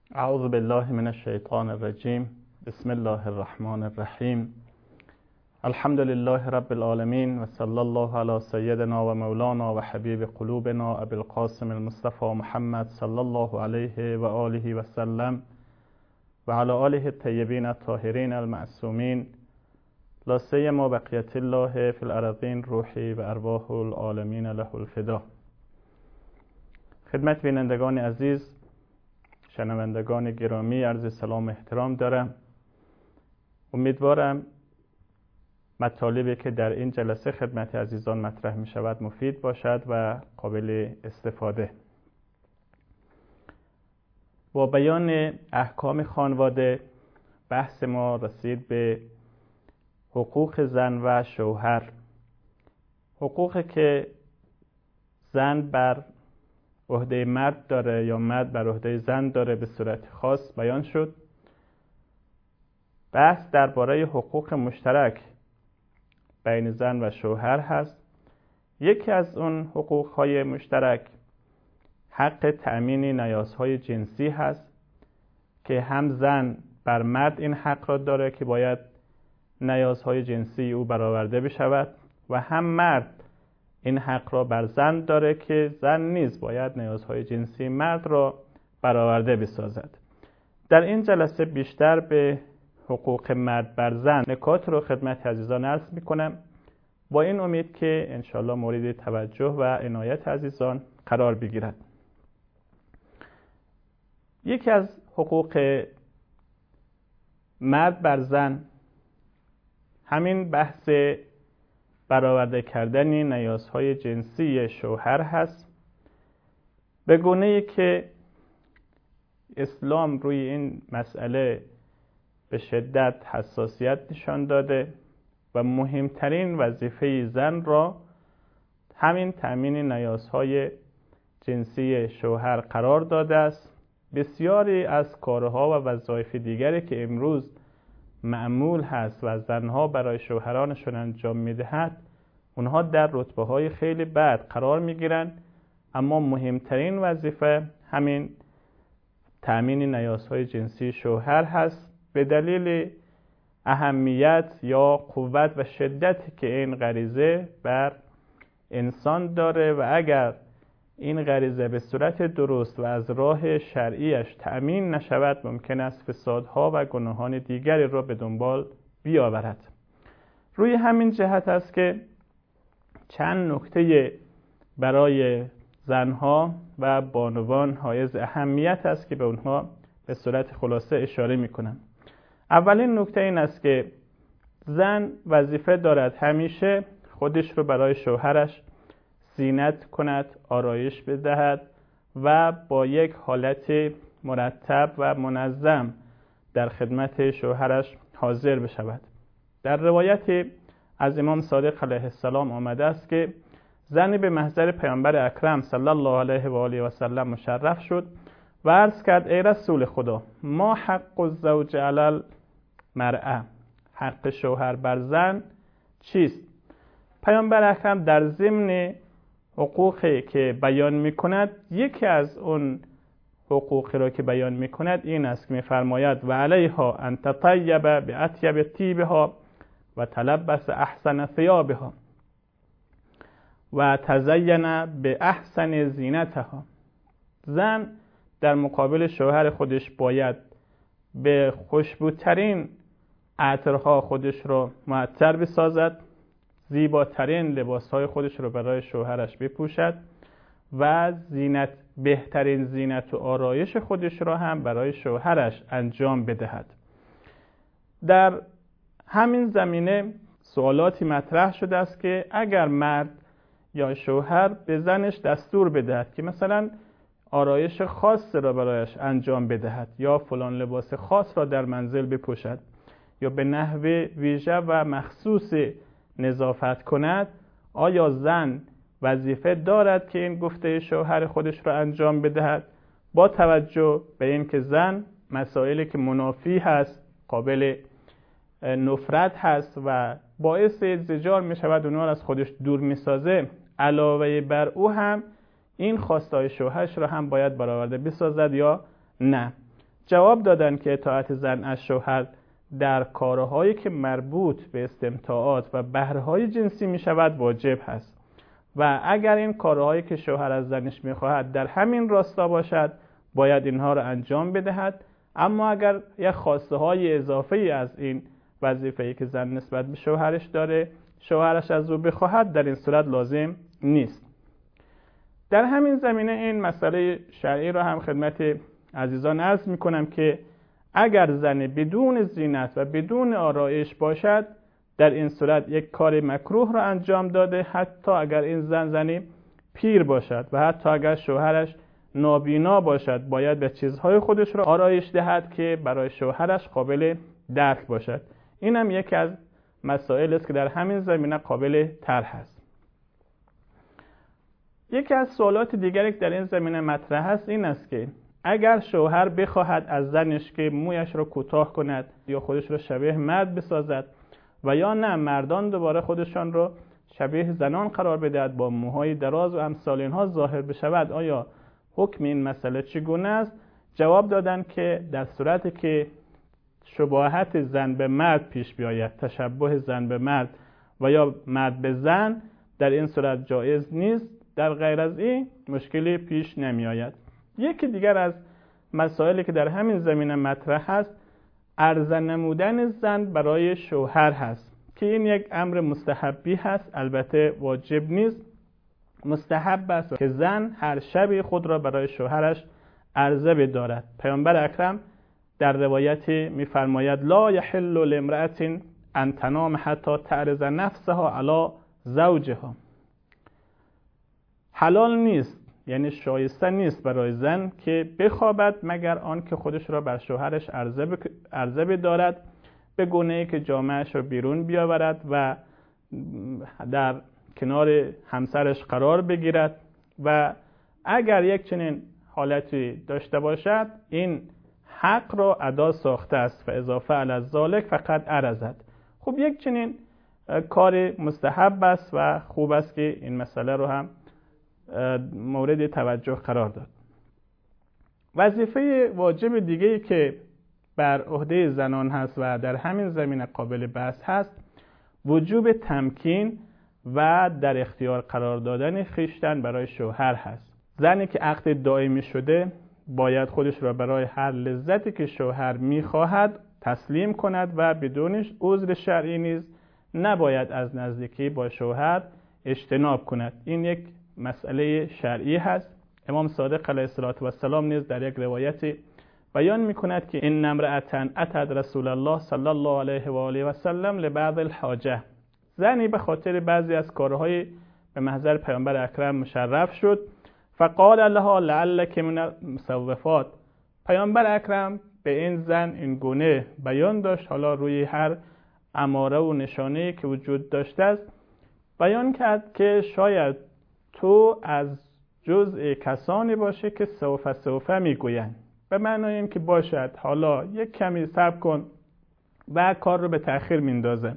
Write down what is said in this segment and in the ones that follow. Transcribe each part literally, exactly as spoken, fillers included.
اعوذ بالله من الشیطان الرجیم. بسم الله الرحمن الرحیم. الحمد لله رب العالمین و صلی الله علی سیدنا و مولانا و حبیب قلوبنا ابی القاسم المصطفى محمد صلی الله علیه و آله و سلم و علی آله الطیبین الطاهرین المعصومین، لا سیما بقیة الله فی الارضین روحی و ارواح العالمین له الفدا. خدمت بینندگان عزیز، شنوندگان گرامی، عرض سلام و احترام دارم. امیدوارم مطالبی که در این جلسه خدمت عزیزان مطرح می شود مفید باشد و قابل استفاده. با بیان احکام خانواده بحث ما رسید به حقوق زن و شوهر. حقوقی که زن بر عهده مرد داره یا مرد بر عهده زن داره به صورت خاص بیان شد. بحث درباره حقوق مشترک بین زن و شوهر هست. یکی از اون حقوق‌های مشترک حق تأمین نیازهای جنسی هست که هم زن بر مرد این حق را داره که باید نیازهای جنسی او برآورده بشود و هم مرد این حق را بر زن داره که زن نیز باید نیازهای جنسی مرد را برآورده بسازد. در این جلسه بیشتر به حقوق مرد بر زن نکات رو خدمت عزیزان عرض میکنم، با این امید که انشالله مورد توجه و عنایت عزیزان قرار بگیرد. یکی از حقوق مرد بر زن همین بحث برآورده کردن نیازهای جنسی شوهر هست، به گونه‌ای که اسلام روی این مسئله به شدت حساسیت نشان داده و مهمترین وظیفه زن را همین تأمین نیازهای جنسی شوهر قرار داده است. بسیاری از کارها و وظایف دیگری که امروز معمول هست و زنها برای شوهرانشون انجام میدهد، اونها در رتبه های خیلی بد قرار میگیرن، اما مهمترین وظیفه همین تأمین نیازهای جنسی شوهر هست، به دلیل اهمیت یا قوت و شدتی که این غریزه بر انسان داره و اگر این غریزه به صورت درست و از راه شرعیش تأمین نشود، ممکن است فسادها و گناهان دیگری را به دنبال بیاورد. روی همین جهت است که چند نکته برای زنها و بانوان حائز اهمیت است که به اونها به صورت خلاصه اشاره میکنم. اولین نکته این است که زن وظیفه دارد همیشه خودش رو برای شوهرش زینت کند، آرایش بدهد و با یک حالت مرتب و منظم در خدمت شوهرش حاضر بشود. در روایت از امام صادق علیه السلام آمده است که زنی به محضر پیامبر اکرم صلی الله علیه و آله و سلم مشرف شد و عرض کرد: ای رسول خدا، ما حق الزوج علی المرأة، حق شوهر بر زن چیست؟ پیامبر اکرم در ضمن حقوقی که بیان میکند، یکی از اون حقوقی را که بیان میکند این است که میفرماید: و علیها ان تطیب باطیب طیبها و تلبس احسن ثیابها و تزین به احسن زینتها. زن در مقابل شوهر خودش باید به خوشبوترین عطرها خودش را معطر بسازد، زیباترین لباسهای خودش را برای شوهرش بپوشد و زینت بهترین زینت و آرایش خودش را هم برای شوهرش انجام بدهد. در همین زمینه سوالاتی مطرح شده است که اگر مرد یا شوهر به زنش دستور بدهد که مثلا آرایش خاص را برایش انجام بدهد یا فلان لباس خاص را در منزل بپوشد یا به نحو ویژه و مخصوص نظافت کند، آیا زن وظیفه دارد که این گفته شوهر خودش را انجام بدهد؟ با توجه به این که زن مسائلی که منافی هست، قابل نفرت هست و باعث زجار می شود اونها را از خودش دور می سازه، علاوه بر او هم این خواستای شوهرش را هم باید برآورده بسازد یا نه؟ جواب دادند که اطاعت زن از شوهر در کارهایی که مربوط به استمتاعات و بهره‌های جنسی می شود واجب هست و اگر این کارهایی که شوهر از زنش می خواهد در همین راستا باشد باید اینها را انجام بدهد. اما اگر یک خواسته های اضافه ای از این وظیفه‌ای که زن نسبت به شوهرش داره شوهرش از او بخواهد در این صورت لازم نیست. در همین زمینه این مسئله شرعی را هم خدمت عزیزان عرض می کنم که اگر زن بدون زینت و بدون آرایش باشد در این صورت یک کار مکروه را انجام داده، حتی اگر این زن زنی پیر باشد و حتی اگر شوهرش نابینا باشد باید به چیزهای خودش را آرایش دهد که برای شوهرش قابل درک باشد. این هم یکی از مسائل است که در همین زمینه قابل طرح است. یکی از سوالات دیگری که در این زمینه مطرح است این است که اگر شوهر بخواهد از زنش که مویش را کوتاه کند یا خودش را شبیه مرد بسازد و یا نه مردان دوباره خودشان را شبیه زنان قرار بدهد با موهای دراز و امثال اینها ظاهر بشود، آیا حکم این مسئله چگونه است؟ جواب دادند که در صورتی که شباهت زن به مرد پیش بیاید، تشبه زن به مرد و یا مرد به زن، در این صورت جایز نیست. در غیر از این مشکلی پیش نمی آید. یکی دیگر از مسائلی که در همین زمینه مطرح هست عرضه نمودن زن برای شوهر هست که این یک امر مستحبی هست، البته واجب نیست. مستحب است که زن هر شب خود را برای شوهرش عرضه بدارد. پیامبر اکرم در روایتی می‌فرماید لا یحل لامرأة ان تنام حتی تعرض نفسها علی زوجها. حلال نیست، یعنی شایسته نیست برای زن که بخوابد مگر آن که خودش را بر شوهرش عرضه بک... عرضه بدارد، به گونه‌ای که جامه‌اش را بیرون بیاورد و در کنار همسرش قرار بگیرد و اگر یک چنین حالتی داشته باشد این حق را ادا ساخته است و اضافه علی ذلک فقط عرضت. خب یک چنین کار مستحب است و خوب است که این مسئله رو هم مورد توجه قرار داد. وظیفه واجب دیگه‌ای که بر عهده زنان هست و در همین زمینه قابل بحث هست وجوب تمکین و در اختیار قرار دادن خویشتن برای شوهر هست. زنی که عقد دائمی شده باید خودش را برای هر لذتی که شوهر می‌خواهد تسلیم کند و بدون عذر شرعی نیز نباید از نزدیکی با شوهر اجتناب کند. این یک مسئله شرعی هست. امام صادق علیه السلام نیز در یک روایتی بیان می‌کند که ان امرأة اتت رسول الله صلی الله علیه و آله و سلم لبعض الحاجه. زنی به خاطر بعضی از کارهای به محضر پیامبر اکرم مشرف شد. فقال لها لعلک من المسوفات. پیامبر اکرم به این زن این گونه بیان داشت، حالا روی هر اماره و نشانه‌ای که وجود داشته است بیان کرد که شاید تو از جزء کسانی باشه که سوف سوف میگویند، به معنای این که باشد حالا یک کمی صبر کن و کار رو به تأخیر میندازه.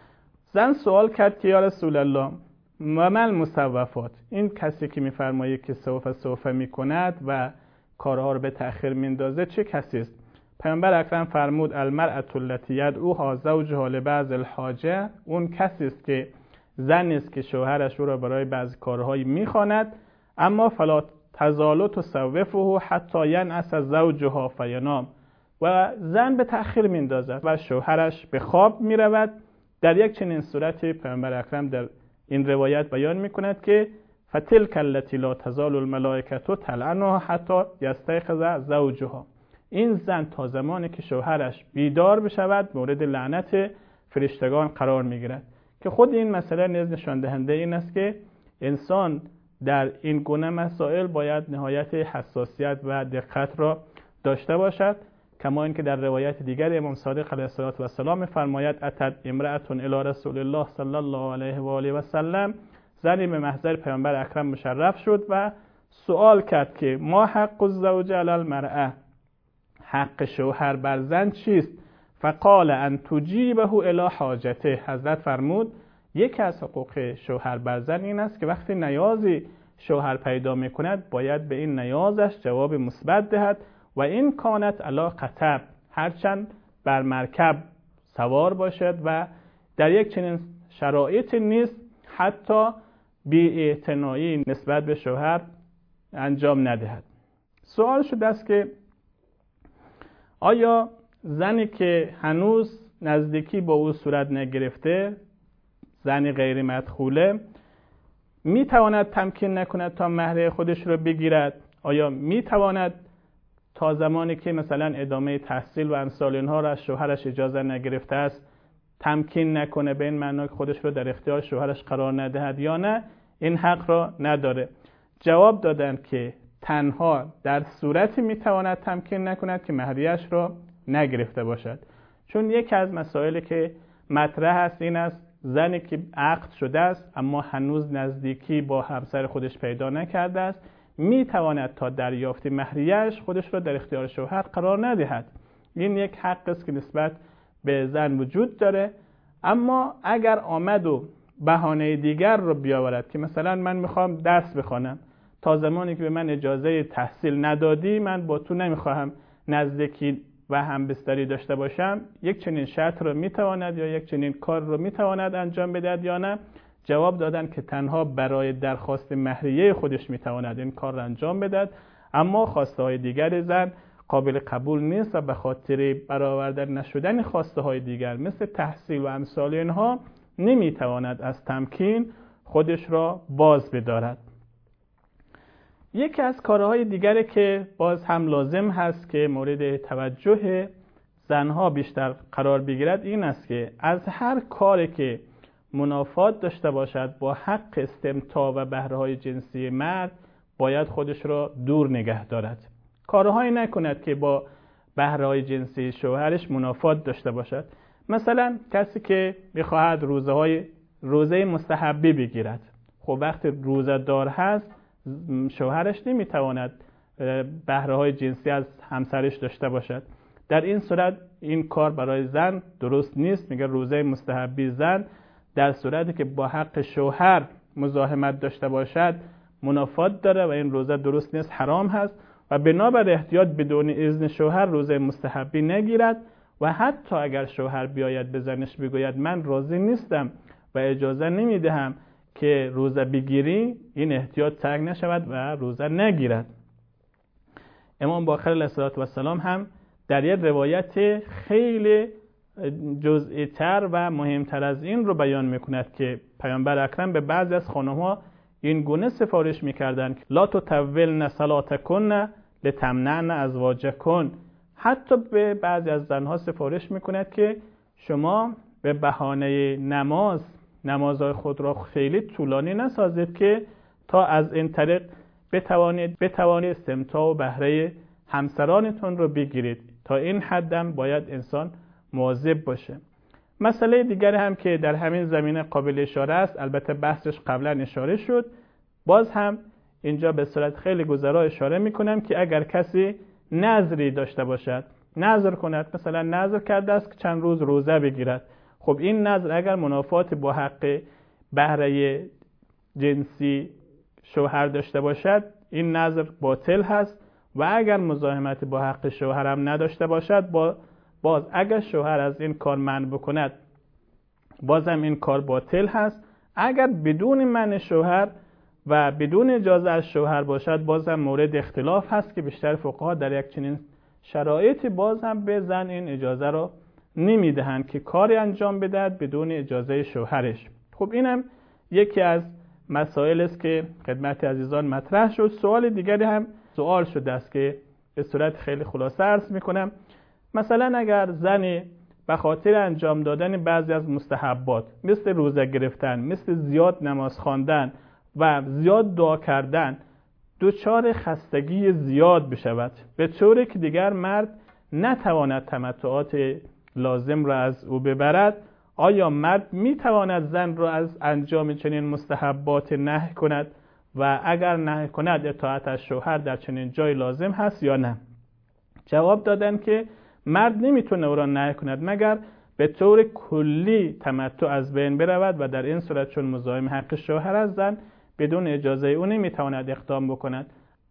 زن سوال کرد که یا رسول الله و ما المسوفات، این کسی که میفرمایه که سوف سوف میکند و کارها رو به تأخیر میندازه چه کسی است؟ پیامبر اکرم فرمود المرأة التي يدعوها زوجها لبعض الحاجه. اون کسی است که زنی است که شوهرش او را برای بعضی کارهایی میخواند اما فلا تزال تصوفه حتی ینعس زوجها فینام، و زن به تأخیر میندازد و شوهرش به خواب میرود. در یک چنین صورتی پیامبر اکرم در این روایت بیان میکند که فتلک التي لا تزال الملائکه تلعنها حتی یستيقظ زوجها. این زن تا زمانی که شوهرش بیدار بشود مورد لعنت فرشتگان قرار میگیرد، که خود این مسئله نیز نشان دهنده این است که انسان در این گونه مسائل باید نهایت حساسیت و دقت را داشته باشد. کما اینکه در روایت دیگر امام صادق علیه السلام می‌فرماید اتت امرأة الی رسول الله صلی الله علیه و آله و سلم. زنی به محضر پیامبر اکرم مشرف شد و سوال کرد که ما حق الزوج علی المرأة، حق شوهر بر زن چیست؟ فقال ان تجیبه الی حاجته. حضرت فرمود یکی از حقوق شوهر بر زن این است که وقتی نیازی شوهر پیدا میکند باید به این نیازش جواب مثبت دهد و این کانت علی خطب، هرچند بر مرکب سوار باشد و در یک چنین شرایط نیست حتی بی‌اعتنایی نسبت به شوهر انجام ندهد. سوال شده است که آیا زنی که هنوز نزدیکی با او صورت نگرفته، زنی غیر مدخوله، می تواند تمکین نکند تا مهر خودش رو بگیرد؟ آیا می تواند تا زمانی که مثلا ادامه تحصیل و امثال اینها را از شوهرش اجازه نگرفته است تمکین نکنه، به این معنا که خودش رو در اختیار شوهرش قرار ندهد یا نه؟ این حق را نداره. جواب دادند که تنها در صورتی میتواند تمکین نکند که مهریه‌اش را نگرفته باشد. چون یکی از مسائلی که مطرح است این است زنی که عقد شده است اما هنوز نزدیکی با همسر خودش پیدا نکرده است میتواند تا دریافت مهریه‌اش خودش را در اختیار شوهر قرار ندهد. این یک حق است که نسبت به زن وجود داره. اما اگر آمد و بهانه دیگر رو بیاورد که مثلا من میخوام درس بخوانم، تا زمانی که به من اجازه تحصیل ندادی من با تو نمیخواهم نزدیکی و همبستری داشته باشم، یک چنین شرط رو میتواند یا یک چنین کار رو میتواند انجام بدهد یا نه؟ جواب دادن که تنها برای درخواست مهریه خودش میتواند این کار رو انجام بدهد، اما خواسته های دیگر زن قابل قبول نیست و به خاطر برآورده نشدن خواسته های دیگر مثل تحصیل و امثال اینها نمیتواند از تمکین خودش را باز بدارد. یکی از کارهای دیگری که باز هم لازم هست که مورد توجه زنها بیشتر قرار بگیرد این است که از هر کاری که منافات داشته باشد با حق استمتاع و بهره‌های جنسی مرد باید خودش را دور نگه دارد. کارهایی نکند که با بهره‌های جنسی شوهرش منافات داشته باشد. مثلا کسی که می‌خواهد روزهای روزه مستحبی بگیرد، خب وقتی روزه دار هست شوهرش نمیتواند بهره‌های جنسی از همسرش داشته باشد. در این صورت این کار برای زن درست نیست. میگه روزه مستحبی زن در صورتی که با حق شوهر مزاحمت داشته باشد منافات داره و این روزه درست نیست، حرام هست و بنابر احتیاط بدون اذن شوهر روزه مستحبی نگیرد و حتی اگر شوهر بیاید به زنش بگوید من راضی نیستم و اجازه نمیدهم که روزه بگیری، این احتیاط ترک نشود و روزه نگیرد. امام باقر علیه السلام هم در یک روایت خیلی جزئی تر و مهمتر از این رو بیان میکند که پیامبر اکرم به بعضی از خانم‌ها این گونه سفارش میکردند که لا تطولن صلاتکن لتمنعن ازواجکن. حتی به بعضی از زنها سفارش میکند که شما به بهانه نماز نمازهای خود را خیلی طولانی نسازید که تا از این طریق بتوانید بتوانید استمتاع و بهره همسرانتون رو بگیرید. تا این حدم باید انسان مواظب باشه. مسئله دیگر هم که در همین زمینه قابل اشاره است، البته بحثش قبلا اشاره شد، باز هم اینجا به صورت خیلی گذرا اشاره میکنم که اگر کسی نذری داشته باشد، نذر کند، مثلا نذر کرده است که چند روز روزه بگیرد، خب این نذر اگر منافات با حق بهره جنسی شوهر داشته باشد این نذر باطل هست و اگر مزاحمت با حق شوهر هم نداشته باشد با باز اگر شوهر از این کار منع بکند بازم این کار باطل هست. اگر بدون منع شوهر و بدون اجازه از شوهر باشد بازم مورد اختلاف هست که بیشتر فقها در یک چنین شرایطی بازم به زن این اجازه را نمیدهند که کاری انجام بدهد بدون اجازه شوهرش. خب اینم یکی از مسائل است که خدمت عزیزان مطرح شد. سوال دیگری هم سوال شده است که به صورت خیلی خلاصه عرض میکنم. مثلا اگر زنی به خاطر انجام دادن بعضی از مستحبات مثل روزه گرفتن، مثل زیاد نماز خواندن و زیاد دعا کردن دچار خستگی زیاد بشود به طوری که دیگر مرد نتواند تمتعات لازم را از او ببرد، آیا مرد میتواند زن را از انجام چنین مستحبات نهی کند و اگر نهی کند اطاعت از شوهر در چنین جای لازم هست یا نه؟ جواب دادن که مرد نمیتونه او را نهی کند مگر به طور کلی تمتع از بین برود و در این صورت چون مزاحم حق شوهر از زن بدون اجازه او نمیتواند اقدام بکند.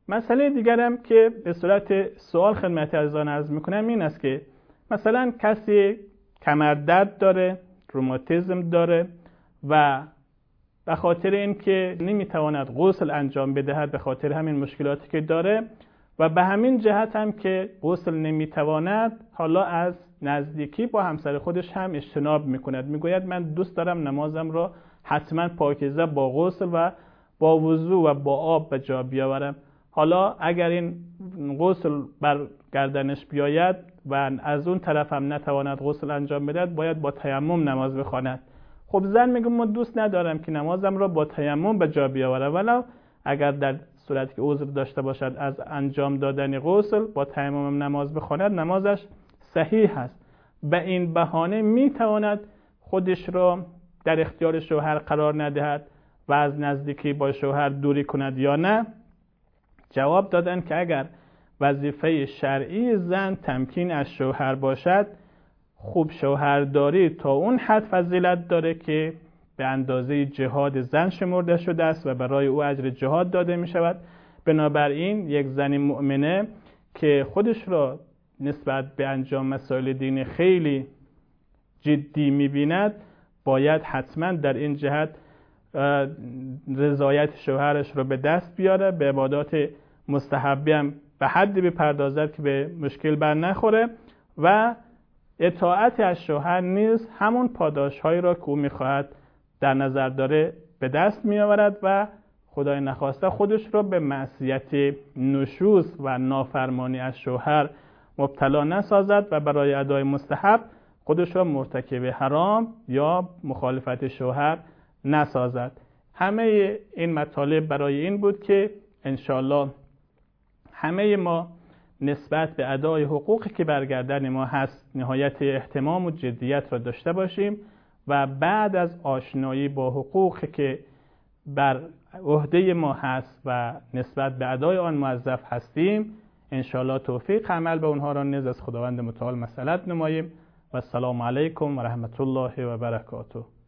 مسئله دیگرم که به صورت سوال خدمت عزیزان عرض میکنم این است که مثلا کسی کمردرد داره، روماتیسم داره و به خاطر اینکه نمیتواند غسل انجام بدهد، به خاطر همین مشکلاتی که داره و به همین جهت هم که غسل نمیتواند، حالا از نزدیکی با همسر خودش هم اجتناب میکند، میگوید من دوست دارم نمازم را حتما پاکیزه با غسل و با وضو و با آب به جا بیاورم. حالا اگر این غسل بر گردنش بیاید و از اون طرف هم نتواند غسل انجام بدهد، باید با تیمم نماز بخواند. خب زن میگه من دوست ندارم که نمازم را با تیمم به جا بیاورم، ولو اگر در صورتی که عذر داشته باشد از انجام دادن غسل با تیمم نماز بخواند، نمازش صحیح است. به این بهانه میتواند خودش را در اختیار شوهر قرار ندهد و از نزدیکی با شوهر دوری کند یا نه؟ جواب دادن که اگر وظیفه شرعی زن تمکین از شوهر باشد، خوب شوهرداری تا اون حد فضیلت داره که به اندازه جهاد زن شمرده شده است و برای او اجر جهاد داده می شود. بنابراین یک زن مؤمنه که خودش را نسبت به انجام مسائل دین خیلی جدی می بیند، باید حتما در این جهت رضایت شوهرش رو به دست بیاره، به عبادات مستحبی هم به حدی بپردازد که به مشکل بر نخوره و اطاعت از شوهر نیز همون پاداش‌هایی را که او می‌خواهد در نظر داره به دست می‌آورد و خدای نخواسته خودش را به معصیت نشوز و نافرمانی از شوهر مبتلا نسازد و برای ادای مستحب خودش را مرتکب حرام یا مخالفت شوهر نسازد. همه این مطالب برای این بود که انشاءالله همه ما نسبت به ادای حقوقی که بر گردن ما هست نهایت اهتمام و جدیت را داشته باشیم و بعد از آشنایی با حقوقی که بر عهده ما هست و نسبت به ادای آن موظف هستیم، انشاءالله توفیق عمل به اونها را نیز از خداوند متعال مسئلت نماییم. و السلام علیکم و رحمت الله و برکاته.